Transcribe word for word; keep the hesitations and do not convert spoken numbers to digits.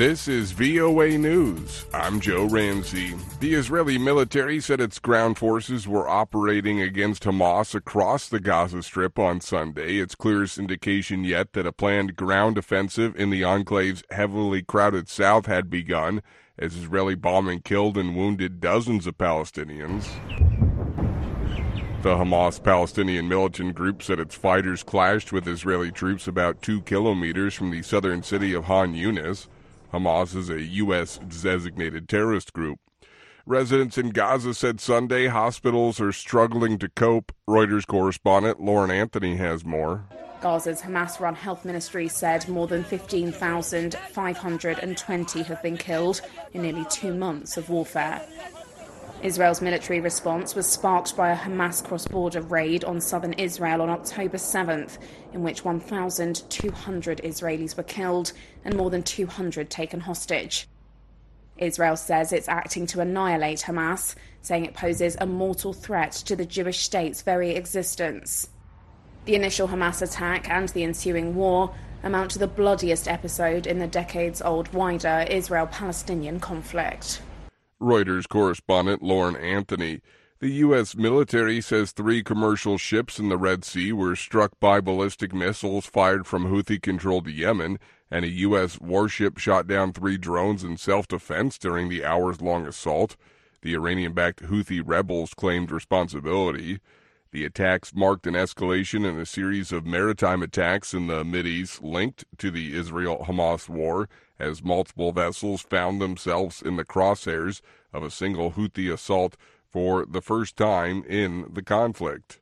This is V O A News. I'm Joe Ramsey. The Israeli military said its ground forces were operating against Hamas across the Gaza Strip on Sunday, its clearest indication yet that a planned ground offensive in the enclave's heavily crowded south had begun, as Israeli bombing killed and wounded dozens of Palestinians. The Hamas-Palestinian militant group said its fighters clashed with Israeli troops about two kilometers from the southern city of Han Yunis. Hamas is a U S-designated terrorist group. Residents in Gaza said Sunday hospitals are struggling to cope. Reuters correspondent Lauren Anthony has more. Gaza's Hamas-run health ministry said more than fifteen thousand five hundred twenty have been killed in nearly two months of warfare. Israel's military response was sparked by a Hamas cross-border raid on southern Israel on October seventh, in which one thousand two hundred Israelis were killed and more than two hundred taken hostage. Israel says it's acting to annihilate Hamas, saying it poses a mortal threat to the Jewish state's very existence. The initial Hamas attack and the ensuing war amount to the bloodiest episode in the decades-old wider Israel-Palestinian conflict. Reuters correspondent Lauren Anthony. The U S military says three commercial ships in the Red Sea were struck by ballistic missiles fired from Houthi-controlled Yemen, and a U S warship shot down three drones in self-defense during the hours-long assault. The Iranian-backed Houthi rebels claimed responsibility. The attacks marked an escalation in a series of maritime attacks in the Mideast linked to the Israel-Hamas war, as multiple vessels found themselves in the crosshairs of a single Houthi assault for the first time in the conflict.